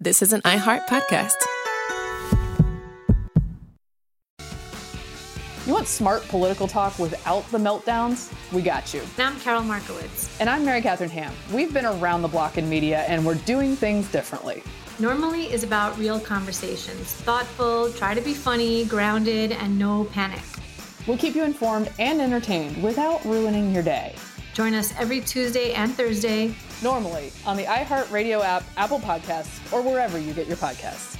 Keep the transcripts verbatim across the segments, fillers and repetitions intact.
This is an iHeart podcast. You want smart political talk without the meltdowns? We got you. And I'm Carol Markowitz. And I'm Mary Catherine Ham. We've been around the block in media, and we're doing things differently. Normally is about real conversations. Thoughtful, try to be funny, grounded, and no panic. We'll keep you informed and entertained without ruining your day. Join us every Tuesday and Thursday. Normally on the iHeartRadio app, Apple Podcasts, or wherever you get your podcasts.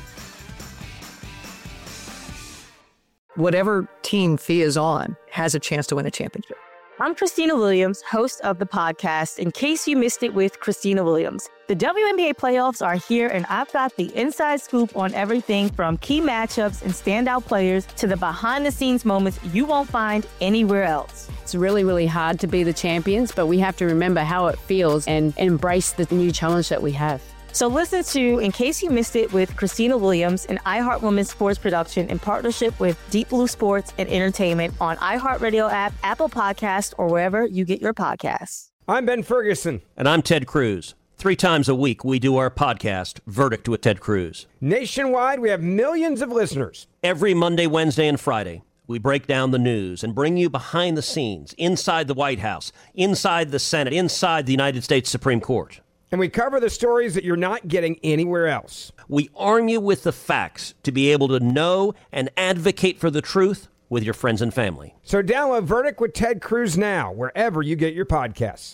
Whatever team Fia is on has a chance to win a championship. I'm Christina Williams, host of the podcast, In Case You Missed It with Christina Williams. The W N B A playoffs are here, and I've got the inside scoop on everything from key matchups and standout players to the behind-the-scenes moments you won't find anywhere else. It's really, really hard to be the champions, but we have to remember how it feels and embrace the new challenge that we have. So listen to In Case You Missed It with Christina Williams, an iHeart Women's Sports production in partnership with Deep Blue Sports and Entertainment on iHeartRadio app, Apple Podcasts, or wherever you get your podcasts. I'm Ben Ferguson. And I'm Ted Cruz. Three times a week, we do our podcast, Verdict with Ted Cruz. Nationwide, we have millions of listeners. Every Monday, Wednesday, and Friday, we break down the news and bring you behind the scenes, inside the White House, inside the Senate, inside the United States Supreme Court. And we cover the stories that you're not getting anywhere else. We arm you with the facts to be able to know and advocate for the truth with your friends and family. So download Verdict with Ted Cruz now, wherever you get your podcasts.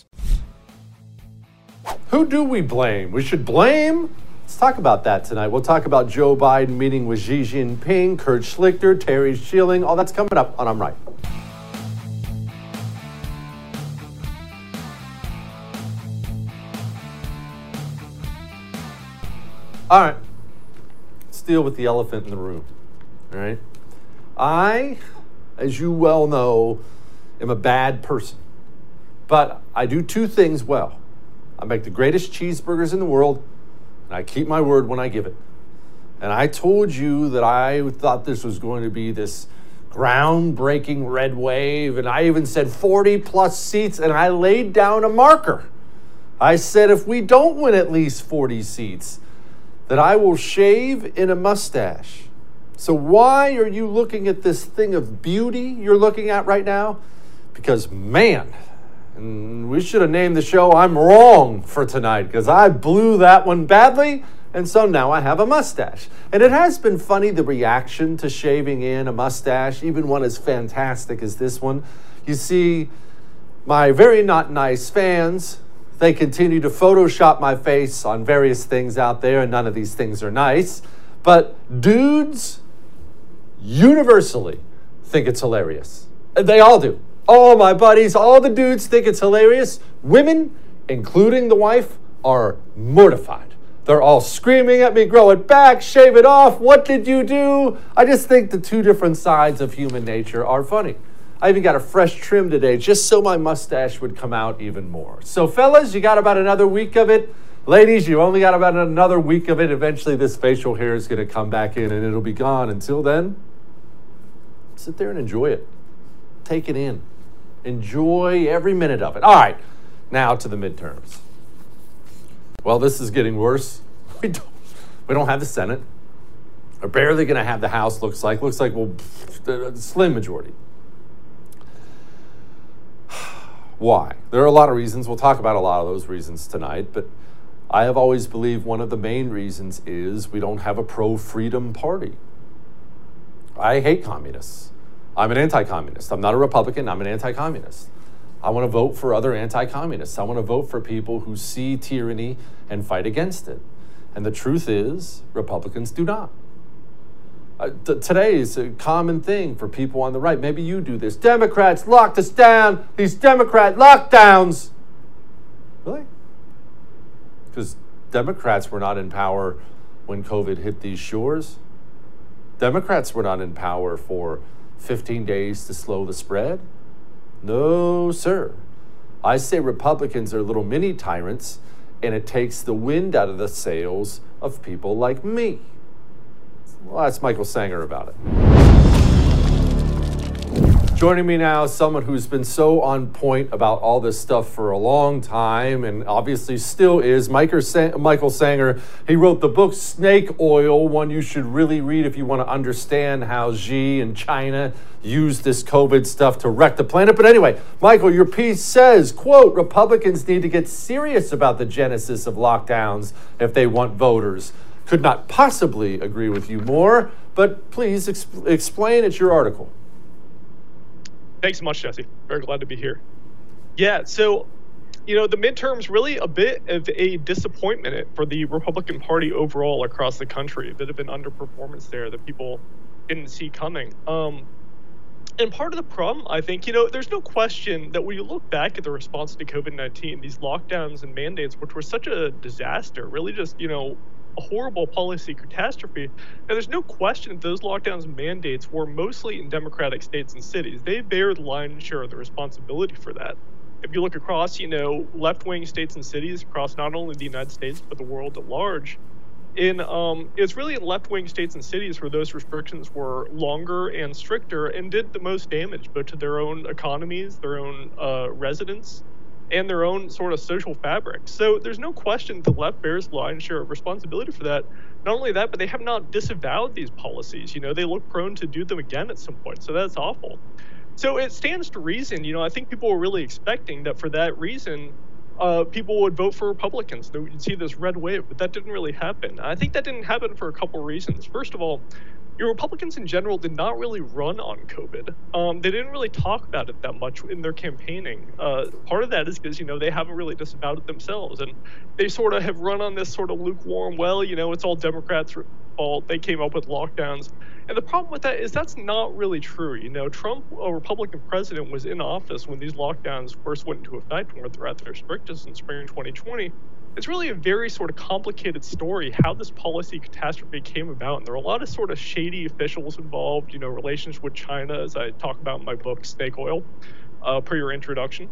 Who do we blame? We should blame? Let's talk about that tonight. We'll talk about Joe Biden meeting with Xi Jinping, Kurt Schlichter, Terry Schilling. All that's coming up on I'm Right. All right, let's deal with the elephant in the room, all right? I, as you well know, am a bad person, but I do two things well. I make the greatest cheeseburgers in the world, and I keep my word when I give it. And I told you that I thought this was going to be this groundbreaking red wave, and I even said forty plus seats, and I laid down a marker. I said if we don't win at least forty seats, that I will shave in a mustache. So why are you looking at this thing of beauty you're looking at right now? Because, man, and we should have named the show I'm Wrong for tonight, because I blew that one badly, and so now I have a mustache. And it has been funny, the reaction to shaving in a mustache, even one as fantastic as this one. You see, my very not nice fans, they continue to Photoshop my face on various things out there, and none of these things are nice. But dudes universally think it's hilarious. They all do. All my buddies, all the dudes think it's hilarious. Women, including the wife, are mortified. They're all screaming at me, grow it back, shave it off. What did you do? I just think the two different sides of human nature are funny. I even got a fresh trim today just so my mustache would come out even more. So fellas, you got about another week of it. Ladies, you only got about another week of it. Eventually this facial hair is going to come back in and it'll be gone. Until then, sit there and enjoy it. Take it in. Enjoy every minute of it. All right, now to the midterms. Well, this is getting worse. We don't, we don't have the Senate. We're barely going to have the House, looks like. Looks like, well, a slim majority. Why? There are a lot of reasons. We'll talk about a lot of those reasons tonight, but I have always believed one of the main reasons is we don't have a pro-freedom party. I hate communists. I'm an anti-communist. I'm not a Republican. I'm an anti-communist. I want to vote for other anti-communists. I want to vote for people who see tyranny and fight against it. And the truth is, Republicans do not. Uh, t- today is a common thing for people on the right. Maybe you do this. Democrats locked us down. These Democrat lockdowns. Really? Because Democrats were not in power when COVID hit these shores. Democrats were not in power for fifteen days to slow the spread. No, sir. I say Republicans are little mini tyrants, and it takes the wind out of the sails of people like me. Well, that's Michael Sanger about it. Joining me now is someone who's been so on point about all this stuff for a long time and obviously still is, Michael Sanger. He wrote the book Snake Oil, one you should really read if you want to understand how Xi and China use this COVID stuff to wreck the planet. But anyway, Michael, your piece says, quote, Republicans need to get serious about the genesis of lockdowns if they want voters. Could not possibly agree with you more, but please exp- explain. It's your article. Thanks so much, Jesse. Very glad to be here. Yeah, so, you know, the midterms really a bit of a disappointment for the Republican Party overall across the country. A bit of an underperformance there that people didn't see coming. Um, and part of the problem, I think, you know, there's no question that when you look back at the response to COVID nineteen, these lockdowns and mandates, which were such a disaster, really just, you know, a horrible policy catastrophe. Now, there's no question that those lockdowns and mandates were mostly in Democratic states and cities. They bear the lion's share of the responsibility for that. If you look across, you know, left-wing states and cities across not only the United States, but the world at large, in um, it's really in left-wing states and cities where those restrictions were longer and stricter and did the most damage, both to their own economies, their own uh, residents, and their own sort of social fabric. So there's no question the left bears lion's share of responsibility for that. Not only that, but they have not disavowed these policies. You know, they look prone to do them again at some point. So that's awful. So it stands to reason, you know, I think people were really expecting that for that reason, uh, people would vote for Republicans. That we'd see this red wave, but that didn't really happen. I think that didn't happen for a couple of reasons. First of all, your Republicans in general did not really run on COVID. Um, they didn't really talk about it that much in their campaigning. Uh, part of that is because, you know, they haven't really disavowed it themselves. And they sort of have run on this sort of lukewarm, well, you know, it's all Democrats' fault. They came up with lockdowns. And the problem with that is that's not really true. You know, Trump, a Republican president, was in office when these lockdowns first went into effect and were at their strictest in spring twenty twenty. It's really a very sort of complicated story how this policy catastrophe came about. And there are a lot of sort of shady officials involved, you know, relations with China, as I talk about in my book, Snake Oil, uh, per your introduction.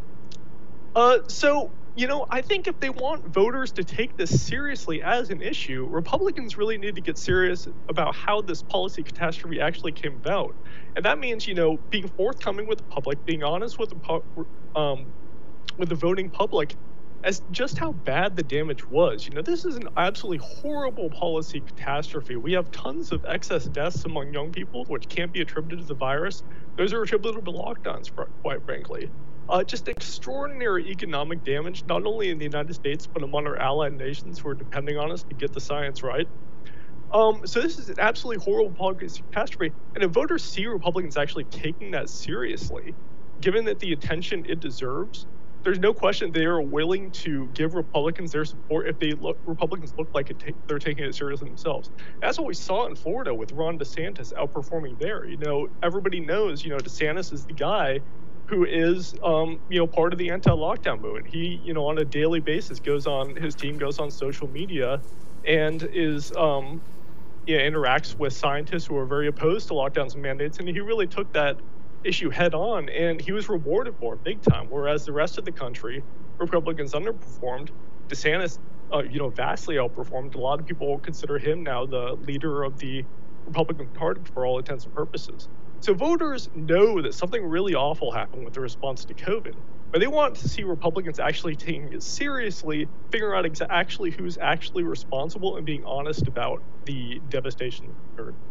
Uh, so, you know, I think if they want voters to take this seriously as an issue, Republicans really need to get serious about how this policy catastrophe actually came about. And that means, you know, being forthcoming with the public, being honest with the, pu- um, with the voting public, as just how bad the damage was. You know, this is an absolutely horrible policy catastrophe. We have tons of excess deaths among young people, which can't be attributed to the virus. Those are attributed to lockdowns, quite frankly. Uh, just extraordinary economic damage, not only in the United States, but among our allied nations who are depending on us to get the science right. Um, so this is an absolutely horrible policy catastrophe. And if voters see Republicans actually taking that seriously, given that the attention it deserves, there's no question they are willing to give Republicans their support if they look Republicans look like it ta- they're taking it seriously themselves. That's what we saw in Florida with Ron DeSantis outperforming there. You know, everybody knows, you know, DeSantis is the guy who is, um, you know, part of the anti-lockdown movement. He, you know, on a daily basis goes on, his team goes on social media and is, um, yeah, interacts with scientists who are very opposed to lockdowns and mandates. And he really took that issue head on, and he was rewarded for it big time. Whereas the rest of the country, Republicans underperformed. DeSantis, uh, you know, vastly outperformed. A lot of people consider him now the leader of the Republican Party for all intents and purposes. So voters know that something really awful happened with the response to COVID, but they want to see Republicans actually taking it seriously, figuring out exa- actually who's actually responsible, and being honest about the devastation that occurred.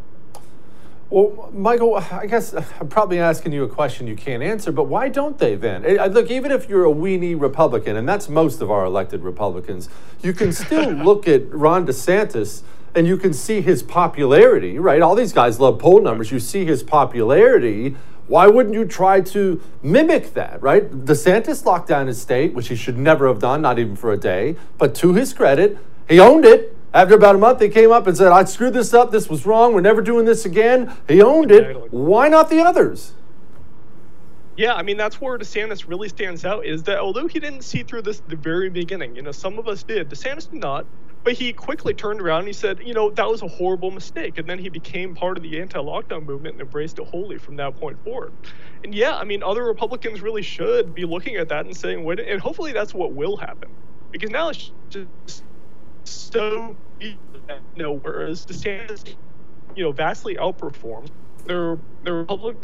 Well, Michael, I guess I'm probably asking you a question you can't answer, but why don't they then? Look, even if you're a weenie Republican, and that's most of our elected Republicans, you can still look at Ron DeSantis and you can see his popularity, right? All these guys love poll numbers. You see his popularity. Why wouldn't you try to mimic that, right? DeSantis locked down his state, which he should never have done, not even for a day. But to his credit, he owned it. After about a month, he came up and said, I screwed this up. This was wrong. We're never doing this again. He owned it. Exactly. Why not the others? Yeah, I mean, that's where DeSantis really stands out, is that although he didn't see through this at the very beginning, you know, some of us did, DeSantis did not, but he quickly turned around and he said, you know, that was a horrible mistake. And then he became part of the anti-lockdown movement and embraced it wholly from that point forward. And yeah, I mean, other Republicans really should be looking at that and saying, wait, and hopefully that's what will happen. Because now it's just so, you know, whereas DeSantis, you know, vastly outperformed, their, their Republican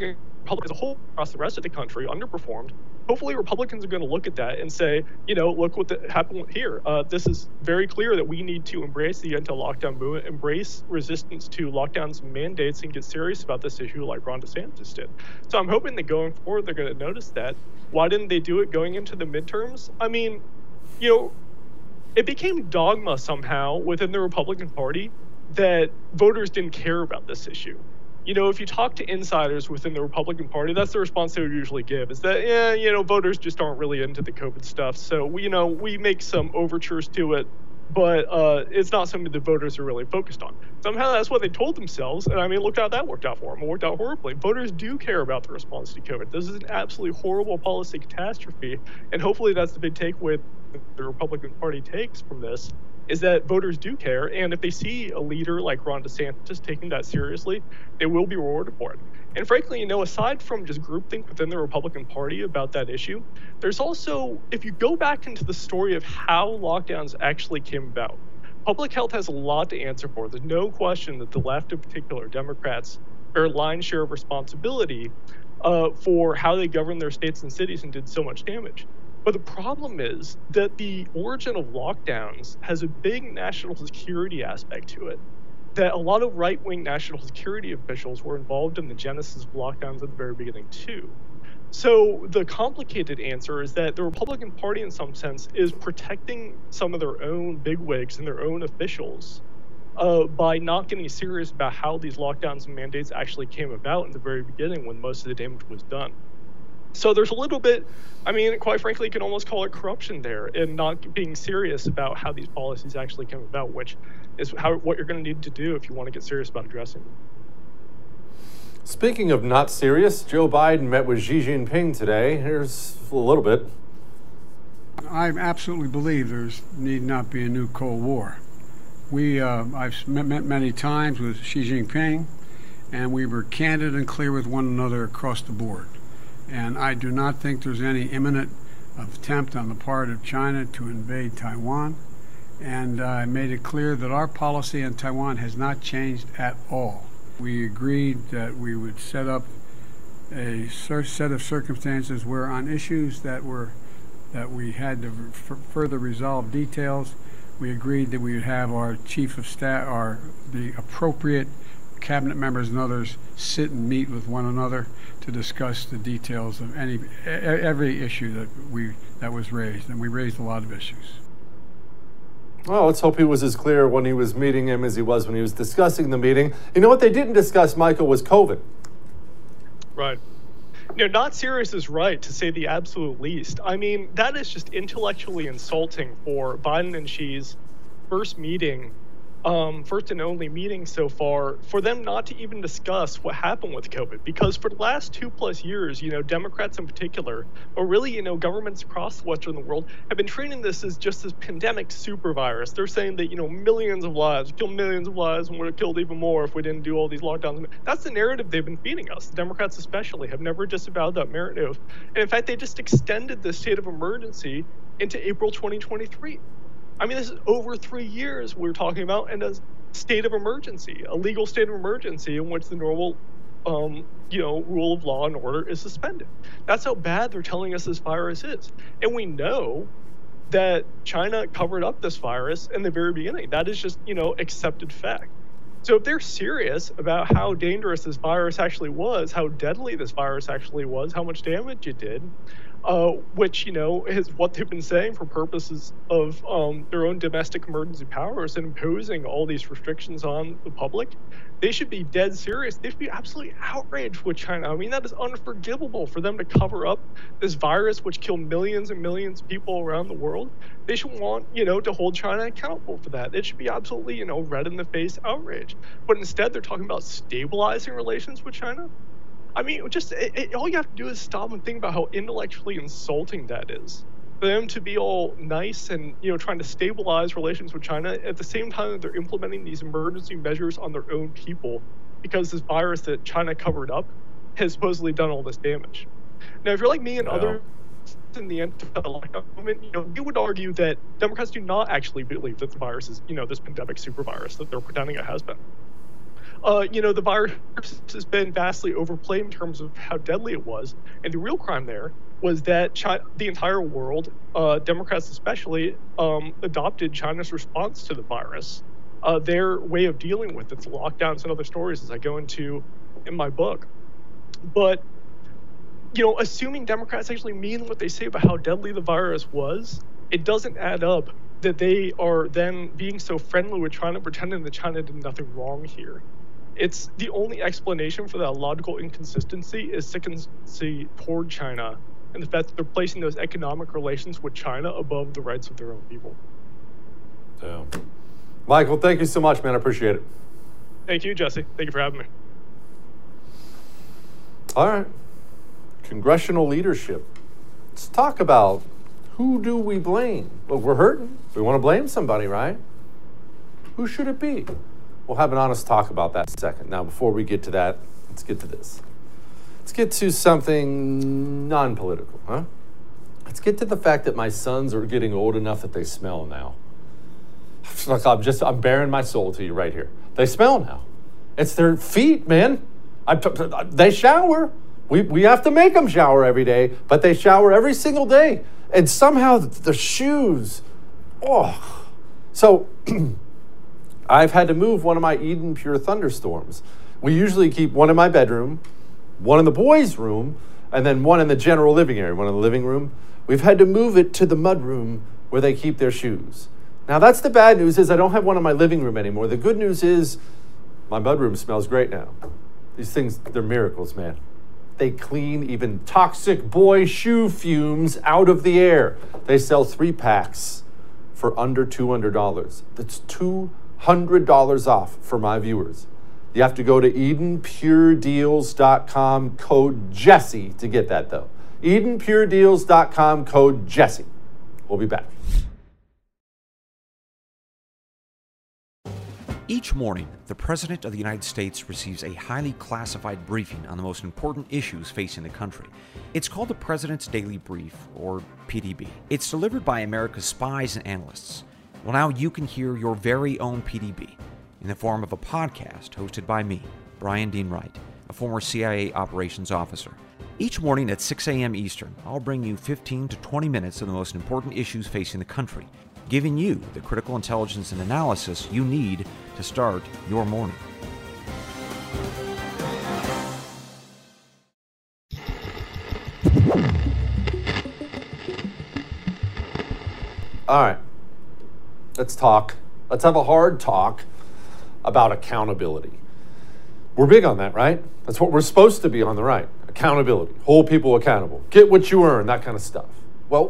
Republicans as a whole across the rest of the country underperformed. Hopefully Republicans are going to look at that and say, you know, look what the, happened here. Uh, this is very clear that we need to embrace the anti-lockdown movement, embrace resistance to lockdowns and mandates, and get serious about this issue like Ron DeSantis did. So I'm hoping that going forward, they're going to notice that. Why didn't they do it going into the midterms? I mean, you know, it became dogma somehow within the Republican Party that voters didn't care about this issue. You know, if you talk to insiders within the Republican Party, that's the response they would usually give, is that, yeah, you know, voters just aren't really into the COVID stuff. So, we, you know, we make some overtures to it, but uh, it's not something the voters are really focused on. Somehow that's what they told themselves. And I mean, look how that worked out for them. It worked out horribly. Voters do care about the response to COVID. This is an absolutely horrible policy catastrophe. And hopefully that's the big takeaway the Republican Party takes from this, is that voters do care, and if they see a leader like Ron DeSantis taking that seriously, they will be rewarded for it. And frankly, you know, aside from just groupthink within the Republican Party about that issue, there's also, if you go back into the story of how lockdowns actually came about, public health has a lot to answer for. There's no question that the left, in particular, Democrats, bear a lion's share of responsibility uh, for how they governed their states and cities and did so much damage. But the problem is that the origin of lockdowns has a big national security aspect to it, that a lot of right-wing national security officials were involved in the genesis of lockdowns at the very beginning too. So the complicated answer is that the Republican Party, in some sense, is protecting some of their own bigwigs and their own officials uh, by not getting serious about how these lockdowns and mandates actually came about in the very beginning when most of the damage was done. So there's a little bit, I mean, quite frankly, you can almost call it corruption there, and not being serious about how these policies actually came about, which is how what you're going to need to do if you want to get serious about addressing them. Speaking of not serious, Joe Biden met with Xi Jinping today. Here's a little bit. I absolutely believe there's need not be a new Cold War. We, uh, I've met, met many times with Xi Jinping, and we were candid and clear with one another across the board. And I do not think there's any imminent attempt on the part of China to invade Taiwan. And I uh, made it clear that our policy on Taiwan has not changed at all. We agreed that we would set up a set of circumstances where on issues that were that we had to f- further resolve details, we agreed that we would have our chief of staff, our the appropriate cabinet members and others sit and meet with one another to discuss the details of any every issue that we that was raised, and we raised a lot of issues. Well, let's hope he was as clear when he was meeting him as he was when he was discussing the meeting. You know what they didn't discuss, Michael, was COVID. Right. You know, not serious is right, to say the absolute least. I mean, that is just intellectually insulting for Biden and Xi's first meeting, um, first and only meeting so far, for them not to even discuss what happened with COVID. Because for the last two plus years, you know, Democrats in particular, or really, you know, governments across the Western world, have been treating this as just this pandemic super virus. They're saying that, you know, millions of lives, kill millions of lives, and would have killed even more if we didn't do all these lockdowns. That's the narrative they've been feeding us. The Democrats especially have never disavowed that narrative. And in fact, they just extended the state of emergency into April twenty twenty-three. I mean, this is over three years we're talking about in a state of emergency, a legal state of emergency in which the normal, um, you know, rule of law and order is suspended. That's how bad they're telling us this virus is. And we know that China covered up this virus in the very beginning. That is just, you know, accepted fact. So if they're serious about how dangerous this virus actually was, how deadly this virus actually was, how much damage it did, uh, which, you know, is what they've been saying for purposes of um, their own domestic emergency powers and imposing all these restrictions on the public, they should be dead serious. They should be absolutely outraged with China. I mean, that is unforgivable for them to cover up this virus which killed millions and millions of people around the world. They should want, you know, to hold China accountable for that. It should be absolutely, you know, red in the face outrage. But instead, they're talking about stabilizing relations with China. I mean, just it, it, all you have to do is stop and think about how intellectually insulting that is. For them to be all nice and, you know, trying to stabilize relations with China at the same time that they're implementing these emergency measures on their own people because this virus that China covered up has supposedly done all this damage. Now, if you're like me and wow. others in the anti-lockdown movement, you know, you would argue that Democrats do not actually believe that the virus is, you know, this pandemic super virus that they're pretending it has been. uh, you know, the virus has been vastly overplayed in terms of how deadly it was. And the real crime there was that China, the entire world, uh, Democrats especially, um, adopted China's response to the virus. Uh, their way of dealing with its lockdowns and other stories, as I go into in my book. But, you know, assuming Democrats actually mean what they say about how deadly the virus was, it doesn't add up that they are then being so friendly with China, pretending that China did nothing wrong here. It's the only explanation for that logical inconsistency is sympathy toward China and the fact that they're placing those economic relations with China above the rights of their own people. Yeah. Michael, thank you so much, man. I appreciate it. Thank you, Jesse. Thank you for having me. All right. Congressional leadership. Let's talk about who do we blame? Well, we're hurting. We want to blame somebody, right? Who should it be? We'll have an honest talk about that in a second. Now, before we get to that, let's get to this. Let's get to something non-political, huh? Let's get to the fact that my sons are getting old enough that they smell now. Like I'm just, I'm bearing my soul to you right here. They smell now. It's their feet, man. I, they shower. We, we have to make them shower every day, but they shower every single day. And somehow the shoes, oh. So I've had to move one of my Eden Pure Thunderstorms. We usually keep one in my bedroom, one in the boys' room, and then one in the general living area, one in the living room. We've had to move it to the mud room where they keep their shoes. Now that's the bad news is I don't have one in my living room anymore. The good news is my mud room smells great now. These things, they're miracles, man. They clean even toxic boy shoe fumes out of the air. They sell three packs for under two hundred dollars. That's two hundred dollars off for my viewers. You have to go to Eden Pure Deals dot com, code Jesse to get that though. Eden Pure Deals dot com, code Jesse. We'll be back. Each morning, the President of the United States receives a highly classified briefing on the most important issues facing the country. It's called the President's Daily Brief, or P D B. It's delivered by America's spies and analysts. Well, now you can hear your very own P D B in the form of a podcast hosted by me, Brian Dean Wright, a former C I A operations officer. Each morning at six a.m. Eastern, I'll bring you fifteen to twenty minutes of the most important issues facing the country, giving you the critical intelligence and analysis you need to start your morning. All right, let's talk. Let's have a hard talk about accountability. We're big on that, right? That's what we're supposed to be on the right. Accountability, hold people accountable, get what you earn, that kind of stuff. Well,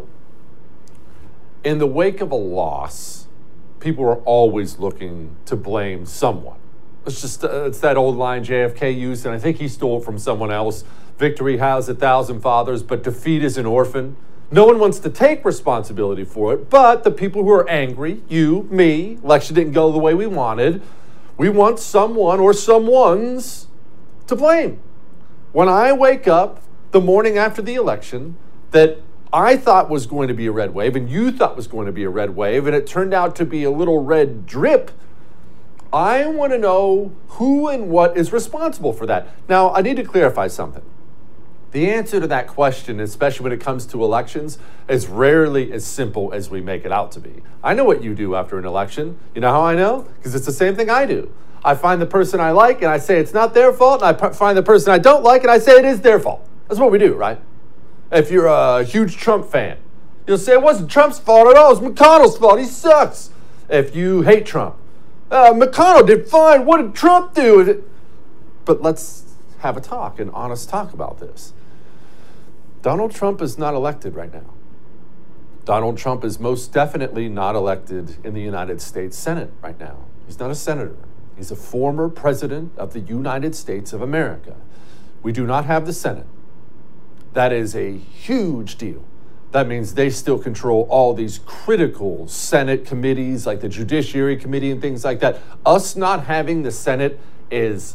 in the wake of a loss, people are always looking to blame someone. It's just, uh, it's that old line J F K used, and I think he stole it from someone else. Victory has a thousand fathers, but defeat is an orphan. No one wants to take responsibility for it, but the people who are angry, you, me, election didn't go the way we wanted, we want someone or someones to blame. When I wake up the morning after the election that I thought was going to be a red wave and you thought was going to be a red wave and it turned out to be a little red drip, I want to know who and what is responsible for that. Now, I need to clarify something. The answer to that question, especially when it comes to elections, is rarely as simple as we make it out to be. I know what you do after an election. You know how I know? Because it's the same thing I do. I find the person I like and I say it's not their fault, and I find the person I don't like and I say it is their fault. That's what we do, right? If you're a huge Trump fan, you'll say it wasn't Trump's fault at all, it was McConnell's fault, he sucks. If you hate Trump, uh, McConnell did fine, what did Trump do? But let's have a talk, an honest talk about this. Donald Trump is not elected right now. Donald Trump is most definitely not elected in the United States Senate right now. He's not a senator. He's a former president of the United States of America. We do not have the Senate. That is a huge deal. That means they still control all these critical Senate committees like the Judiciary Committee and things like that. Us not having the Senate is,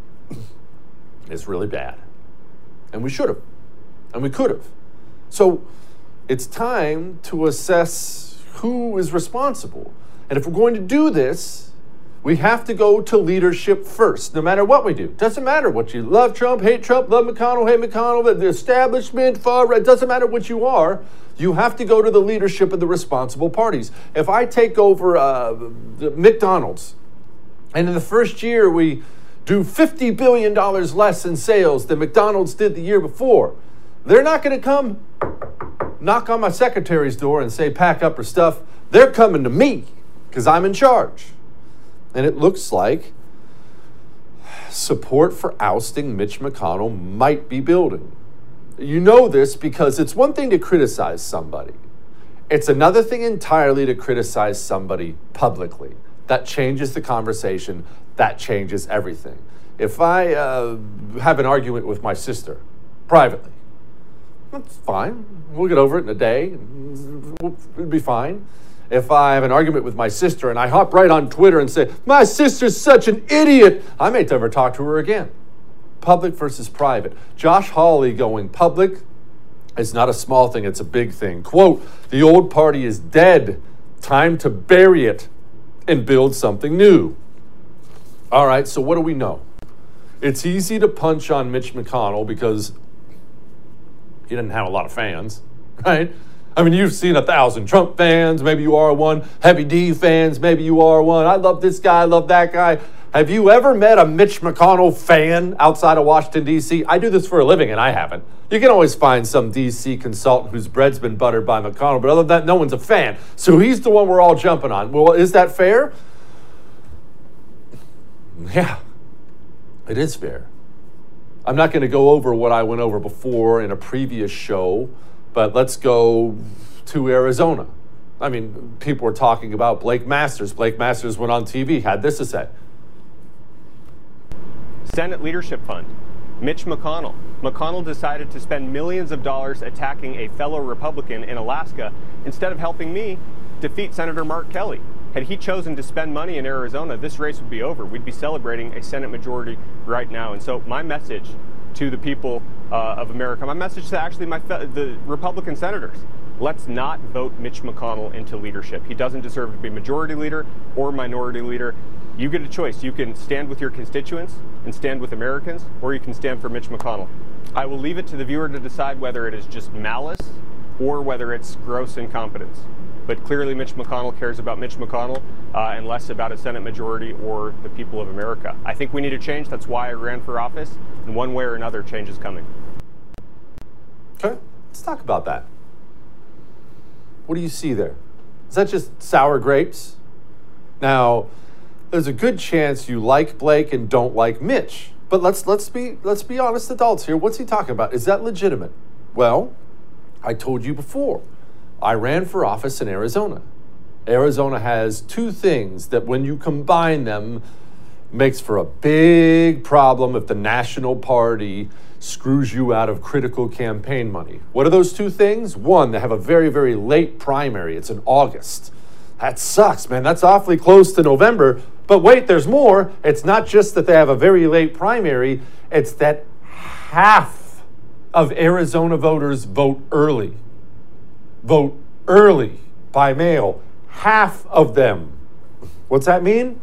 is really bad. And we should have. And we could have. So it's time to assess who is responsible. And if we're going to do this, We have to go to leadership first, no matter what we do. Doesn't matter what you love Trump, hate Trump, love McConnell, hate McConnell, the establishment, far right, doesn't matter what you are. You have to go to the leadership of the responsible parties. If I take over uh, the McDonald's, and in the first year we do fifty billion dollars less in sales than McDonald's did the year before, they're not going to come knock on my secretary's door and say, pack up her stuff. They're coming to me because I'm in charge. And it looks like support for ousting Mitch McConnell might be building. You know this because it's one thing to criticize somebody. It's another thing entirely to criticize somebody publicly. That changes the conversation. That changes everything. If I uh, have an argument with my sister privately, that's fine. We'll get over it in a day. It'll be fine. If I have an argument with my sister and I hop right on Twitter and say, my sister's such an idiot, I may never talk to her again. Public versus private. Josh Hawley going public is not a small thing, it's a big thing. Quote, the old party is dead. Time to bury it and build something new. All right, so what do we know? It's easy to punch on Mitch McConnell because he didn't have a lot of fans, right? I mean, you've seen a thousand Trump fans, maybe you are one. Heavy D fans, maybe you are one. I love this guy, I love that guy. Have you ever met a Mitch McConnell fan outside of Washington, D C? I do this for a living, and I haven't. You can always find some D C consultant whose bread's been buttered by McConnell, but other than that, no one's a fan. So he's the one we're all jumping on. Well, is that fair? Yeah, it is fair. I'm not going to go over what I went over before in a previous show, but let's go to Arizona. I mean, people were talking about Blake Masters. Blake Masters went on T V, had this to say. Senate Leadership Fund. Mitch McConnell. McConnell decided to spend millions of dollars attacking a fellow Republican in Alaska instead of helping me defeat Senator Mark Kelly. Had he chosen to spend money in Arizona, this race would be over. We'd be celebrating a Senate majority right now. And so my message to the people uh, of America, my message to actually my fe- the Republican senators, let's not vote Mitch McConnell into leadership. He doesn't deserve to be majority leader or minority leader. You get a choice. You can stand with your constituents and stand with Americans, or you can stand for Mitch McConnell. I will leave it to the viewer to decide whether it is just malice or whether it's gross incompetence. But clearly Mitch McConnell cares about Mitch McConnell uh, and less about a Senate majority or the people of America. I think we need a change. That's why I ran for office. And one way or another, change is coming. Okay, let's talk about that. What do you see there? Is that just sour grapes? Now, there's a good chance you like Blake and don't like Mitch. But let's let's be let's be honest adults here. What's he talking about? Is that legitimate? Well, I told you before. I ran for office in Arizona. Arizona has two things that when you combine them makes for a big problem if the national party screws you out of critical campaign money. What are those two things? One, they have a very, very late primary. It's in August. That sucks, man. That's awfully close to November. But wait, there's more. It's not just that they have a very late primary. It's that half of Arizona voters vote early. Vote early by mail. Half of them. What's that mean?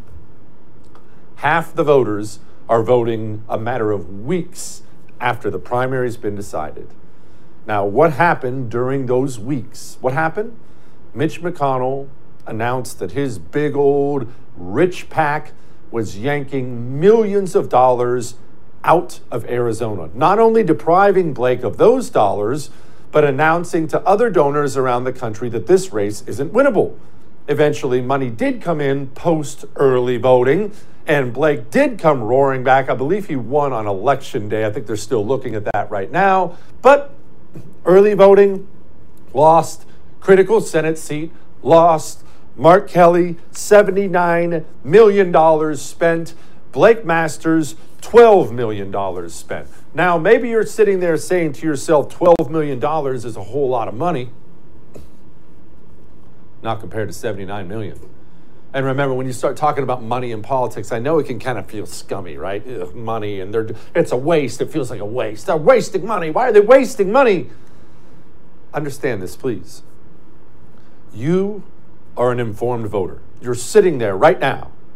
Half the voters are voting a matter of weeks after the primary's been decided. Now, what happened during those weeks? What happened? Mitch McConnell announced that his big old rich pack was yanking millions of dollars out of Arizona, not only depriving Blake of those dollars, but announcing to other donors around the country that this race isn't winnable. Eventually, money did come in post-early voting, and Blake did come roaring back. I believe he won on election day. I think they're still looking at that right now. But early voting, lost. Critical Senate seat, lost. Mark Kelly, seventy-nine million dollars spent. Blake Masters, twelve million dollars spent. Now, maybe you're sitting there saying to yourself, twelve million dollars is a whole lot of money. Not compared to seventy-nine million dollars. And remember, when you start talking about money in politics, I know it can kind of feel scummy, right? Ugh, money, and they're, it's a waste. It feels like a waste. They're wasting money. Why are they wasting money? Understand this, please. You are an informed voter. You're sitting there right now.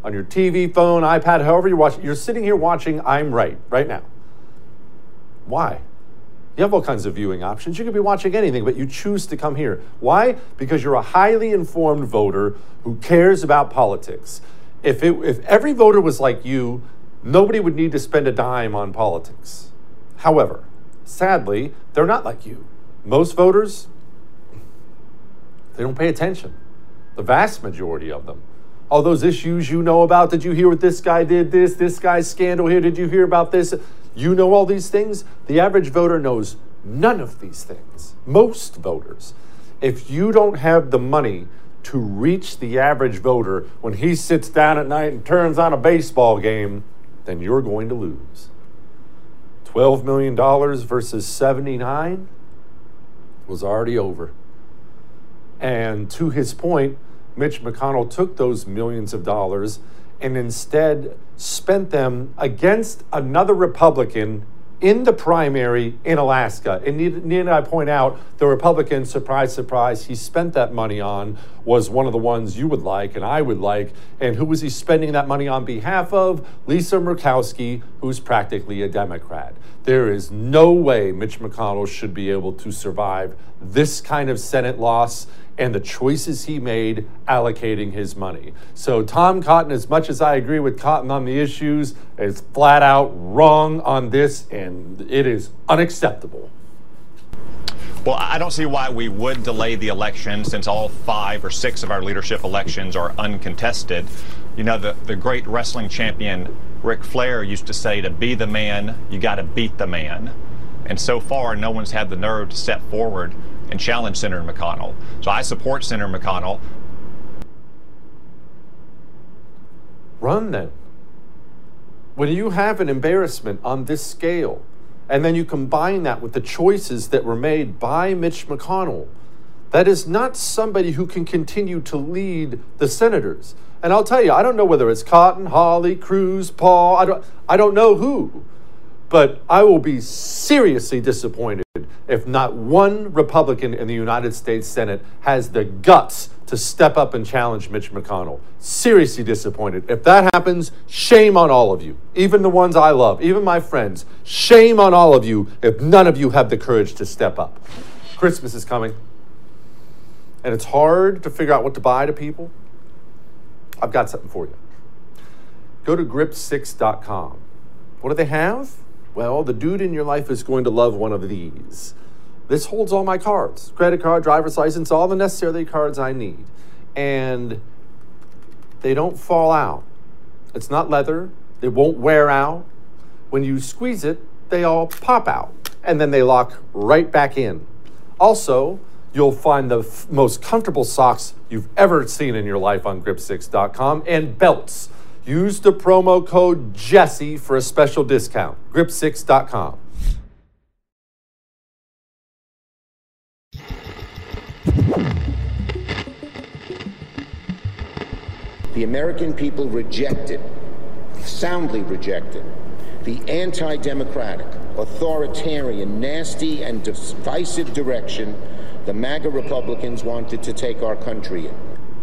on your T V, phone, iPad, however you're watching. You're sitting here watching I'm Right right now. Why? You have all kinds of viewing options. You could be watching anything, but you choose to come here. Why? Because you're a highly informed voter who cares about politics. If it, if every voter was like you, nobody would need to spend a dime on politics. However, sadly, they're not like you. Most voters, they don't pay attention. The vast majority of them. All those issues you know about, did you hear what this guy did, this, this guy's scandal here, did you hear about this? You know all these things? The average voter knows none of these things. Most voters. If you don't have the money to reach the average voter when he sits down at night and turns on a baseball game, then you're going to lose. twelve million dollars versus seventy-nine was already over. And to his point, Mitch McConnell took those millions of dollars and instead spent them against another Republican in the primary in Alaska. And need, need I point out, the Republican, surprise, surprise, he spent that money on was one of the ones you would like and I would like. And who was he spending that money on behalf of? Lisa Murkowski, who's practically a Democrat. There is no way Mitch McConnell should be able to survive this kind of Senate loss and the choices he made allocating his money. So Tom Cotton, as much as I agree with Cotton on the issues, is flat out wrong on this, and it is unacceptable. Well, I don't see why we would delay the election since all five or six of our leadership elections are uncontested. You know, the, the great wrestling champion Ric Flair used to say, to be the man, you got to beat the man. And so far, no one's had the nerve to step forward and challenge Senator McConnell. So I support Senator McConnell. Run then. When you have an embarrassment on this scale, and then you combine that with the choices that were made by Mitch McConnell, that is not somebody who can continue to lead the senators. And I'll tell you, I don't know whether it's Cotton, Hawley, Cruz, Paul, I don't, I don't know who, but I will be seriously disappointed if not one Republican in the United States Senate has the guts to step up and challenge Mitch McConnell. Seriously disappointed. If that happens, shame on all of you. Even the ones I love, even my friends. Shame on all of you if none of you have the courage to step up. Christmas is coming, and it's hard to figure out what to buy to people. I've got something for you. Go to grip six dot com. What do they have? Well, the dude in your life is going to love one of these. This holds all my cards. Credit card, driver's license, all the necessary cards I need. And they don't fall out. It's not leather. They won't wear out. When you squeeze it, they all pop out. And then they lock right back in. Also, you'll find the f- most comfortable socks you've ever seen in your life on grip six dot com, and belts. Use the promo code Jesse for a special discount. grip six dot com. The American people rejected, soundly rejected, the anti-democratic, authoritarian, nasty, and divisive direction the MAGA Republicans wanted to take our country in.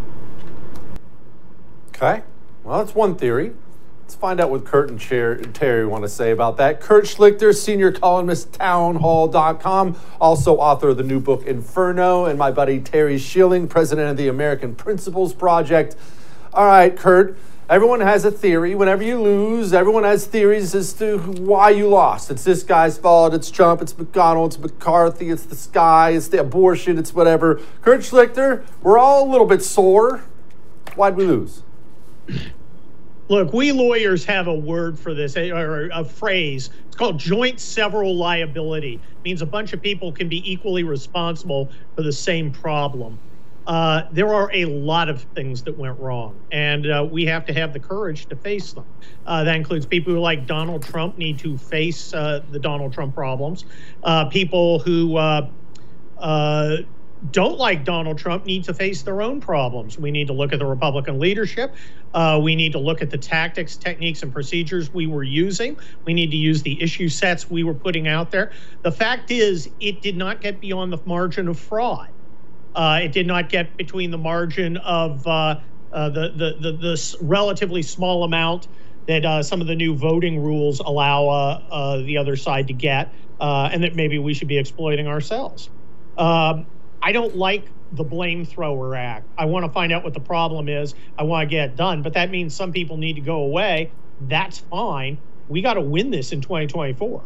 Okay. Well, that's one theory. Let's find out what Kurt and Terry want to say about that. Kurt Schlichter, senior columnist, townhall dot com, also author of the new book Inferno, and my buddy Terry Schilling, president of the American Principles Project. All right, Kurt, everyone has a theory. Whenever you lose, everyone has theories as to why you lost. It's this guy's fault, it's Trump, it's McConnell, it's McCarthy, it's the sky, it's the abortion, it's whatever. Kurt Schlichter, we're all a little bit sore. Why'd we lose? Look, we lawyers have a word for this, or a phrase. It's called joint several liability. It means a bunch of people can be equally responsible for the same problem. Uh, there are a lot of things that went wrong, and uh, we have to have the courage to face them. Uh, that includes people who, like Donald Trump, need to face uh, the Donald Trump problems. Uh, people who uh, uh, don't like Donald Trump need to face their own problems. We need to look at the Republican leadership. Uh, we need to look at the tactics, techniques, and procedures we were using. We need to use the issue sets we were putting out there. The fact is, it did not get beyond the margin of fraud. Uh, it did not get between the margin of uh, uh, the, the the the relatively small amount that uh, some of the new voting rules allow uh, uh, the other side to get, uh, and that maybe we should be exploiting ourselves. Um, I don't like the blame thrower act. I want to find out what the problem is. I want to get it done, but that means some people need to go away. That's fine. We got to win this in twenty twenty-four.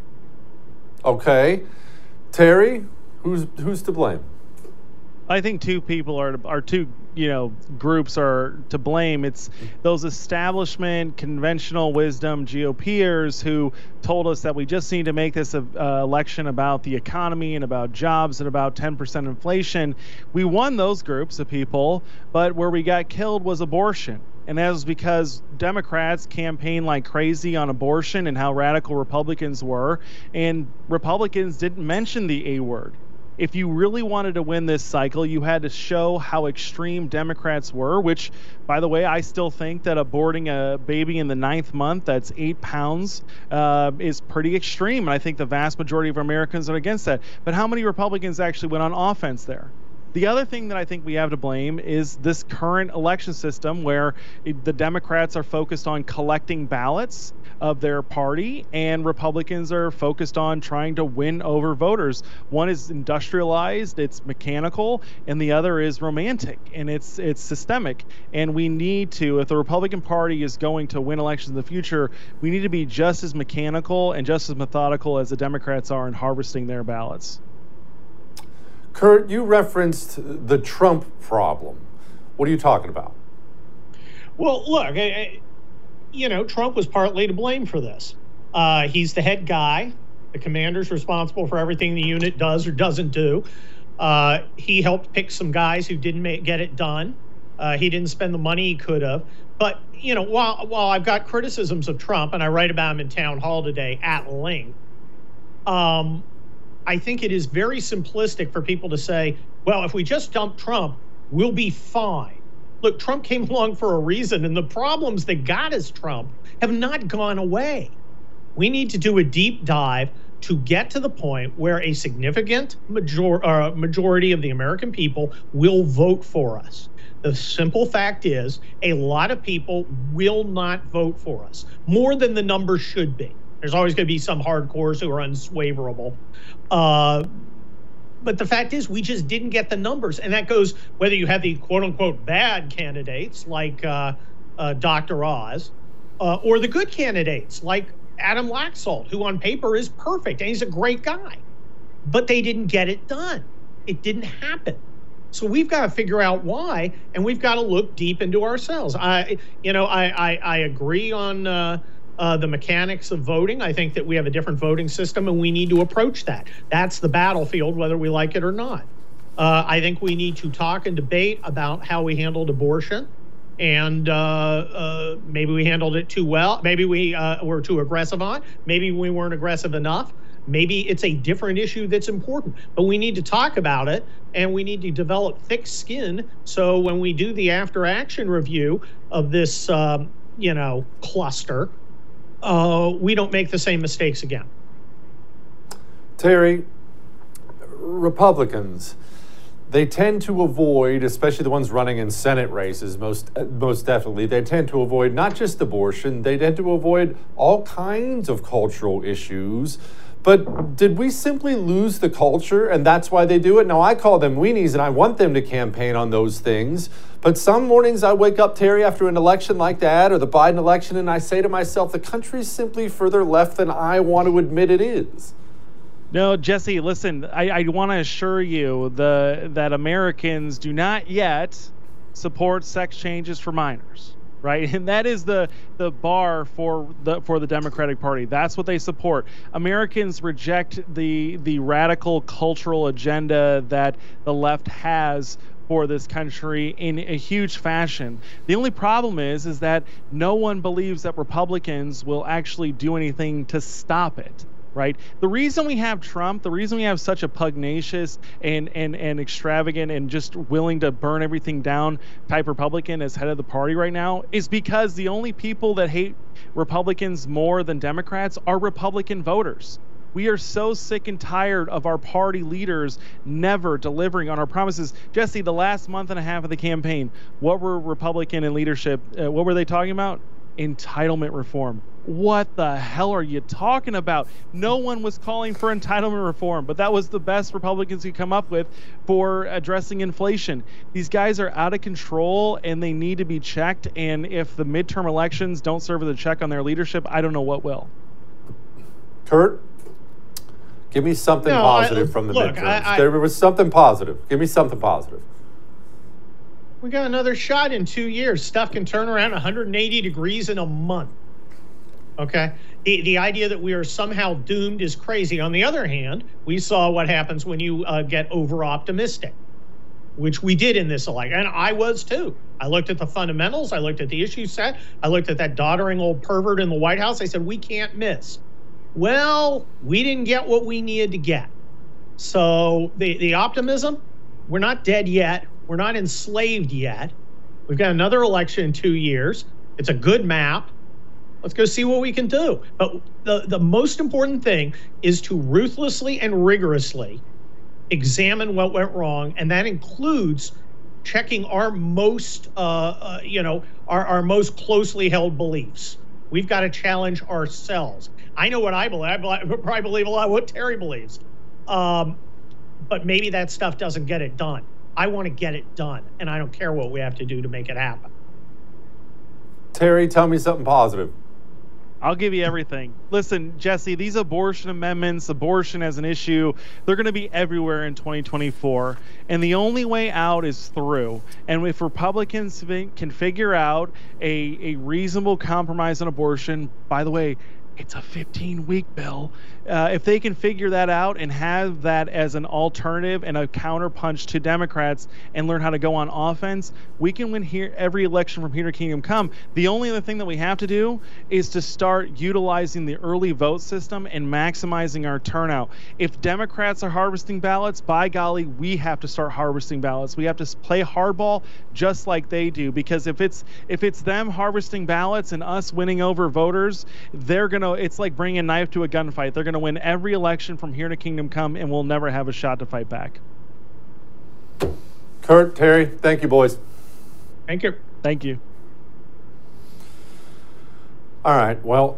Okay. Terry, who's who's to blame? I think two people are are two you know groups are to blame. It's those establishment, conventional wisdom GOPers who told us that we just need to make this a, uh, election about the economy and about jobs and about ten percent inflation. We won those groups of people, but where we got killed was abortion. And that was because Democrats campaigned like crazy on abortion and how radical Republicans were, and Republicans didn't mention the A word. If you really wanted to win this cycle, you had to show how extreme Democrats were, which, by the way, I still think that aborting a baby in the ninth month that's eight pounds uh, is pretty extreme. And I think the vast majority of Americans are against that. But how many Republicans actually went on offense there? The other thing that I think we have to blame is this current election system where the Democrats are focused on collecting ballots of their party and Republicans are focused on trying to win over voters. One is industrialized, it's mechanical, and the other is romantic, and it's it's systemic. And we need to, if the Republican Party is going to win elections in the future, we need to be just as mechanical and just as methodical as the Democrats are in harvesting their ballots. Kurt, you referenced the Trump problem. What are you talking about? Well, look, I, I, you know, Trump was partly to blame for this. Uh, he's the head guy. The commander's responsible for everything the unit does or doesn't do. Uh, he helped pick some guys who didn't make, get it done. Uh, he didn't spend the money he could have. But, you know, while, while I've got criticisms of Trump, and I write about him in Town Hall today at length, um, I think it is very simplistic for people to say, well, if we just dump Trump, we'll be fine. Look, Trump came along for a reason, and the problems that got us Trump have not gone away. We need to do a deep dive to get to the point where a significant major- uh, majority of the American people will vote for us. The simple fact is, a lot of people will not vote for us, more than the number should be. There's always going to be some hardcores who are unswaverable. Uh, but the fact is, we just didn't get the numbers. And that goes whether you have the quote-unquote bad candidates like uh, uh, Doctor Oz, uh, or the good candidates like Adam Laxalt, who on paper is perfect, and he's a great guy. But they didn't get it done. It didn't happen. So we've got to figure out why, and we've got to look deep into ourselves. I, you know, I, I, I agree on... Uh, Uh, the mechanics of voting. I think that we have a different voting system and we need to approach that. That's the battlefield, whether we like it or not. Uh, I think we need to talk and debate about how we handled abortion. And uh, uh, maybe we handled it too well. Maybe we uh, were too aggressive on. Maybe we weren't aggressive enough. Maybe it's a different issue that's important. But we need to talk about it, and we need to develop thick skin so when we do the after-action review of this, um, you know, cluster, Uh, we don't make the same mistakes again. Terry, Republicans, they tend to avoid, especially the ones running in Senate races, most most definitely, they tend to avoid not just abortion, they tend to avoid all kinds of cultural issues. But did we simply lose the culture and that's why they do it? Now, I call them weenies and I want them to campaign on those things. But some mornings I wake up, Terry, after an election like that or the Biden election, and I say to myself, the country's simply further left than I want to admit it is. No, Jesse, listen, I, I want to assure you the, that Americans do not yet support sex changes for minors. Right, and that is the the bar for the for the Democratic Party. That's what they support. Americans reject the the radical cultural agenda that the left has for this country in a huge fashion. The only problem is is that no one believes that Republicans will actually do anything to stop it. Right. The reason we have Trump, the reason we have such a pugnacious and, and, and extravagant and just willing to burn everything down type Republican as head of the party right now is because the only people that hate Republicans more than Democrats are Republican voters. We are so sick and tired of our party leaders never delivering on our promises. Jesse, the last month and a half of the campaign, what were Republican and leadership, uh, what were they talking about? Entitlement reform. What the hell are you talking about? No one was calling for entitlement reform, but that was the best Republicans could come up with for addressing inflation. These guys are out of control and they need to be checked. And if the midterm elections don't serve as a check on their leadership, I don't know what will. Kurt, give me something no, positive I, from the look, midterms. I, I, there was something positive. Give me something positive. We got another shot in two years. Stuff can turn around one hundred eighty degrees in a month. Okay? The, the idea that we are somehow doomed is crazy. On the other hand, we saw what happens when you uh, get over-optimistic, which we did in this election. And I was too. I looked at the fundamentals. I looked at the issue set. I looked at that doddering old pervert in the White House. I said, we can't miss. Well, we didn't get what we needed to get. So the, the optimism, we're not dead yet. We're not enslaved yet. We've got another election in two years. It's a good map. Let's go see what we can do. But the, the most important thing is to ruthlessly and rigorously examine what went wrong. And that includes checking our most, uh, uh, you know, our, our most closely held beliefs. We've got to challenge ourselves. I know what I believe. I probably believe a lot of what Terry believes. Um, but maybe that stuff doesn't get it done. I want to get it done, and I don't care what we have to do to make it happen. Terry, tell me something positive. I'll give you everything. Listen, Jesse, these abortion amendments, abortion as an issue, they're going to be everywhere in twenty twenty-four. And the only way out is through. And if Republicans can figure out a, a reasonable compromise on abortion, by the way, it's a fifteen-week bill. Uh, if they can figure that out and have that as an alternative and a counterpunch to Democrats and learn how to go on offense, we can win here every election from here to kingdom come. The only other thing that we have to do is to start utilizing the early vote system and maximizing our turnout. If Democrats are harvesting ballots, by golly, we have to start harvesting ballots. We have to play hardball just like they do, because if it's if it's them harvesting ballots and us winning over voters, they're gonna. It's like bringing a knife to a gunfight. They're going to win every election from here to kingdom come, and we'll never have a shot to fight back. Kurt, Terry, thank you, boys. Thank you. Thank you. All right, well,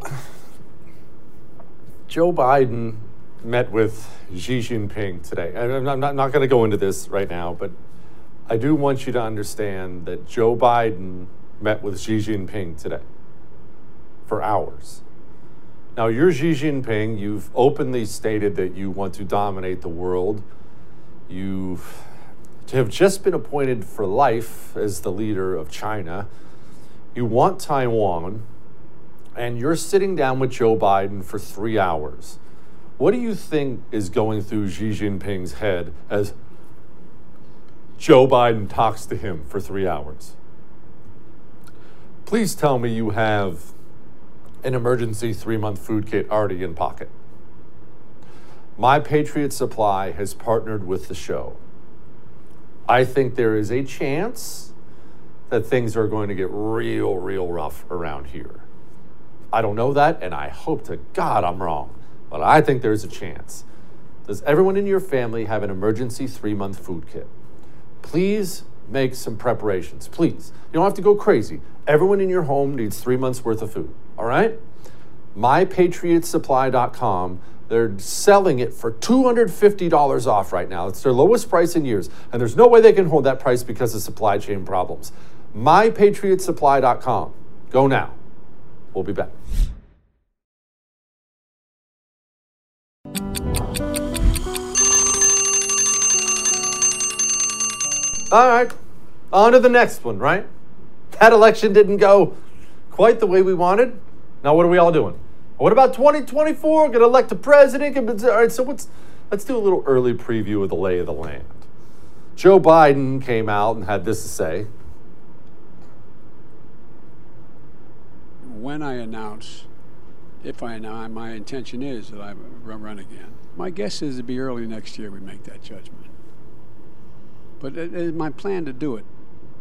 Joe Biden met with Xi Jinping today. I'm not, I'm not going to go into this right now, but I do want you to understand that Joe Biden met with Xi Jinping today for hours. Now, you're Xi Jinping. You've openly stated that you want to dominate the world. You have just been appointed for life as the leader of China. You want Taiwan, and you're sitting down with Joe Biden for three hours. What do you think is going through Xi Jinping's head as Joe Biden talks to him for three hours? Please tell me you have an emergency three-month food kit already in pocket. My Patriot Supply has partnered with the show. I think there is a chance that things are going to get real, real rough around here. I don't know that, and I hope to God I'm wrong, but I think there's a chance. Does everyone in your family have an emergency three-month food kit? Please make some preparations, please. You don't have to go crazy. Everyone in your home needs three months worth of food, all right? my patriot supply dot com, they're selling it for two hundred fifty dollars off right now. It's their lowest price in years, and there's no way they can hold that price because of supply chain problems. my patriot supply dot com. Go now. We'll be back. All right, on to the next one, right? That election didn't go quite the way we wanted. Now, what are we all doing? What about twenty twenty-four? We're going to elect a president. All right, so let's, let's do a little early preview of the lay of the land. Joe Biden came out and had this to say. When I announce, if I announce, my intention is that I run again. My guess is it'll be early next year we make that judgment. But it is my plan to do it.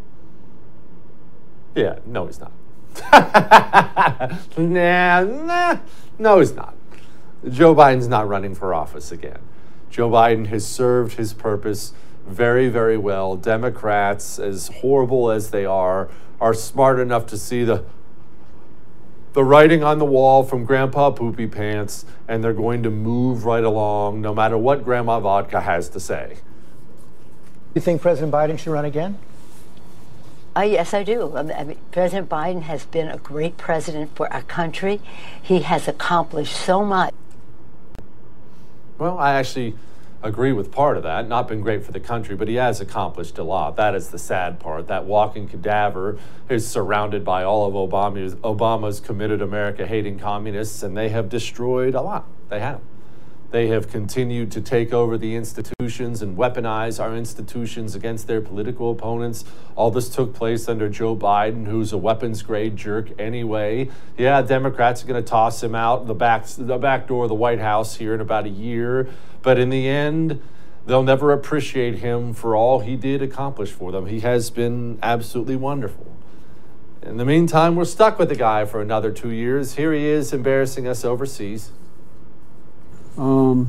Yeah, no, he's not. nah, nah, no, he's not. Joe Biden's not running for office again. Joe Biden has served his purpose very, very well. Democrats, as horrible as they are, are smart enough to see the the writing on the wall from Grandpa Poopy Pants, and they're going to move right along no matter what Grandma Vodka has to say. You think President Biden should run again? Uh, yes, I do. I mean, President Biden has been a great president for our country. He has accomplished so much. Well, I actually agree with part of that. Not been great for the country, but he has accomplished a lot. That is the sad part. That walking cadaver is surrounded by all of Obama's, Obama's committed America-hating communists, and they have destroyed a lot. They have. They have continued to take over the institutions and weaponize our institutions against their political opponents. All this took place under Joe Biden, who's a weapons-grade jerk anyway. Yeah, Democrats are going to toss him out the back, the back door of the White House here in about a year. But in the end, they'll never appreciate him for all he did accomplish for them. He has been absolutely wonderful. In the meantime, we're stuck with the guy for another two years. Here he is embarrassing us overseas. Um,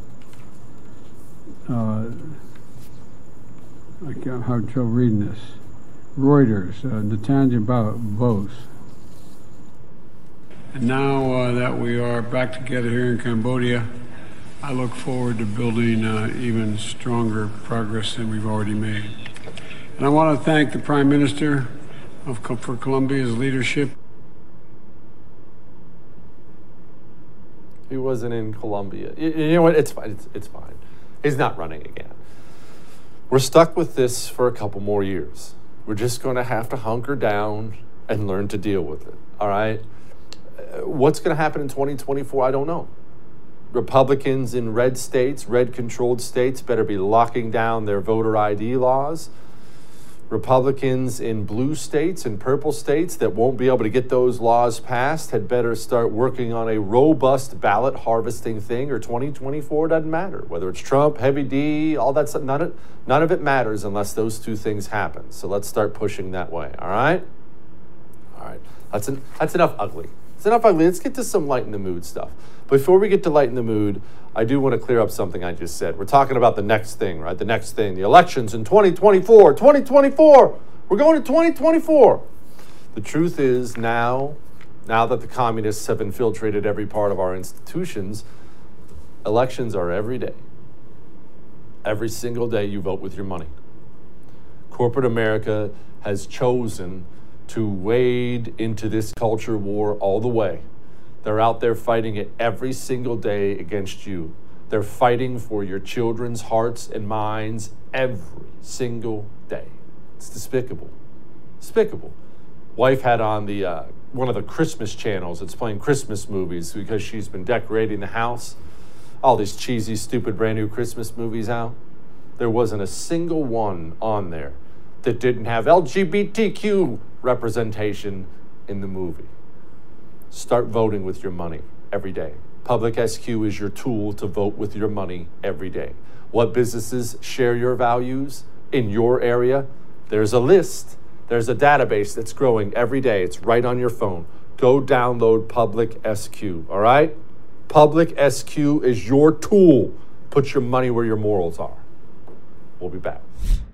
uh, I can't have trouble reading this. Reuters, uh, Natanja Bose. And now uh, that we are back together here in Cambodia, I look forward to building uh, even stronger progress than we've already made. And I want to thank the Prime Minister of, for Colombia's leadership. He wasn't in Colombia. You know what? It's fine. It's, it's fine. He's not running again. We're stuck with this for a couple more years. We're just going to have to hunker down and learn to deal with it. All right? What's going to happen in twenty twenty-four? I don't know. Republicans in red states, red-controlled states, better be locking down their voter I D laws. Republicans in blue states and purple states that won't be able to get those laws passed had better start working on a robust ballot harvesting thing, or twenty twenty-four doesn't matter. Whether it's Trump, Heavy D, all that stuff, none of, none of it matters unless those two things happen. So let's start pushing that way, all right? All right, that's, an, that's enough ugly. It's enough ugly. Let's get to some lighten the mood stuff. Before we get to lighten the mood, I do want to clear up something I just said. We're talking about the next thing, right? The next thing, the elections in twenty twenty-four. twenty twenty-four. We're going to twenty twenty-four. The truth is now, now that the communists have infiltrated every part of our institutions, elections are every day. Every single day you vote with your money. Corporate America has chosen to wade into this culture war all the way. They're out there fighting it every single day against you. They're fighting for your children's hearts and minds every single day. It's despicable. Despicable. Wife had on the uh, one of the Christmas channels. It's playing Christmas movies because she's been decorating the house. All these cheesy, stupid, brand new Christmas movies out. There wasn't a single one on there that didn't have L G B T Q representation in the movie. Start voting with your money every day. Public S Q is your tool to vote with your money every day. What businesses share your values in your area? There's a list. There's a database that's growing every day. It's right on your phone. Go download Public S Q, all right? Public S Q is your tool. Put your money where your morals are. We'll be back.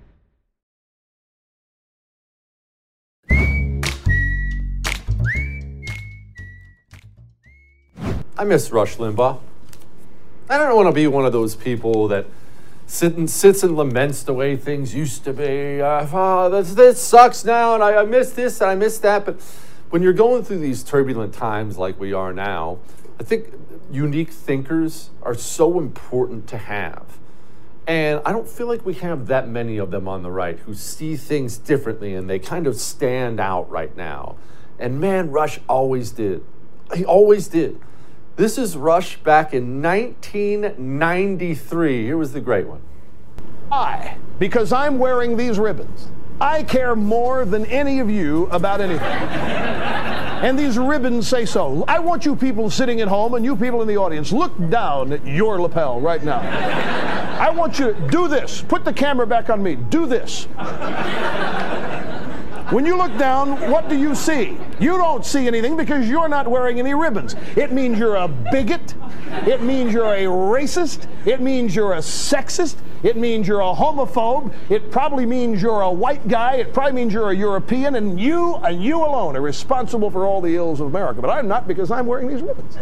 I miss Rush Limbaugh. I don't want to be one of those people that sit and, sits and laments the way things used to be. Uh, oh, this, this sucks now, and I, I miss this, and I miss that. But when you're going through these turbulent times like we are now, I think unique thinkers are so important to have. And I don't feel like we have that many of them on the right who see things differently, and they kind of stand out right now. And man, Rush always did. He always did. This is Rush back in nineteen ninety-three. Here was the great one. I, because I'm wearing these ribbons, I care more than any of you about anything. And these ribbons say so. I want you people sitting at home and you people in the audience, look down at your lapel right now. I want you to do this. Put the camera back on me. Do this. When you look down, what do you see? You don't see anything because you're not wearing any ribbons. It means you're a bigot. It means you're a racist. It means you're a sexist. It means you're a homophobe. It probably means you're a white guy. It probably means you're a European. And you and you alone are responsible for all the ills of America. But I'm not, because I'm wearing these ribbons.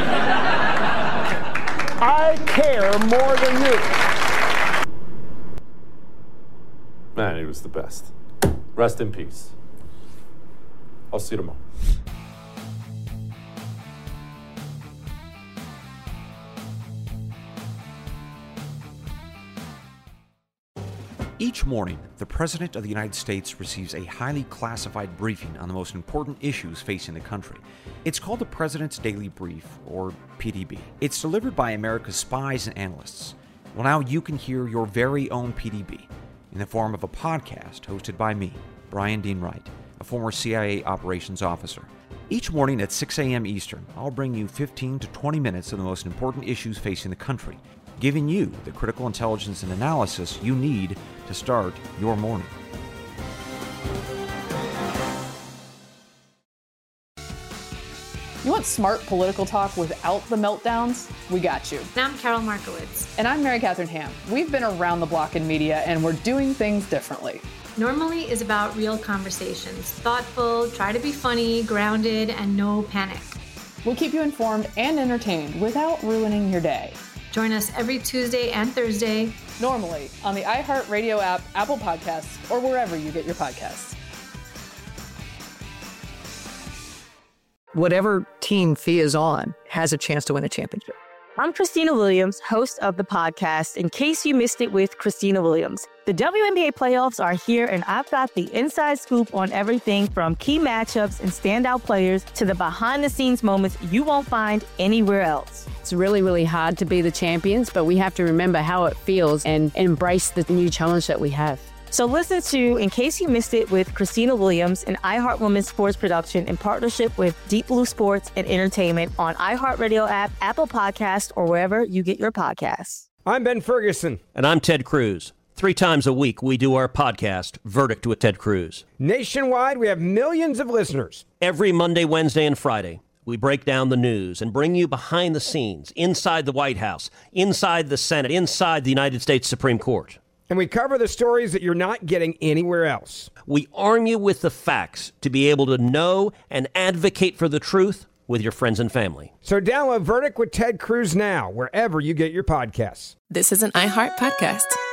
I care more than you. Man, he was the best. Rest in peace. I'll see you tomorrow. Each morning, the President of the United States receives a highly classified briefing on the most important issues facing the country. It's called the President's Daily Brief, or P D B. It's delivered by America's spies and analysts. Well, now you can hear your very own P D B in the form of a podcast hosted by me, Brian Dean Wright, a former C I A operations officer. Each morning at six a.m. Eastern, I'll bring you fifteen to twenty minutes of the most important issues facing the country, giving you the critical intelligence and analysis you need to start your morning. You want smart political talk without the meltdowns? We got you. And I'm Carol Markowitz. And I'm Mary Catherine Ham. We've been around the block in media, and we're doing things differently. Normally is about real conversations. Thoughtful, try to be funny, grounded, and no panic. We'll keep you informed and entertained without ruining your day. Join us every Tuesday and Thursday. Normally on the iHeartRadio app, Apple Podcasts, or wherever you get your podcasts. Whatever team Fee is on has a chance to win a championship. I'm Christina Williams, host of the podcast, In Case You Missed It with Christina Williams. The W N B A playoffs are here, and I've got the inside scoop on everything from key matchups and standout players to the behind-the-scenes moments you won't find anywhere else. It's really, really hard to be the champions, but we have to remember how it feels and embrace the new challenge that we have. So listen to In Case You Missed It with Christina Williams, an iHeart Women's Sports production in partnership with Deep Blue Sports and Entertainment on iHeartRadio app, Apple Podcasts, or wherever you get your podcasts. I'm Ben Ferguson. And I'm Ted Cruz. Three times a week, we do our podcast, Verdict with Ted Cruz. Nationwide, we have millions of listeners. Every Monday, Wednesday, and Friday, we break down the news and bring you behind the scenes, inside the White House, inside the Senate, inside the United States Supreme Court. And we cover the stories that you're not getting anywhere else. We arm you with the facts to be able to know and advocate for the truth with your friends and family. So download Verdict with Ted Cruz now, wherever you get your podcasts. This is an iHeart podcast.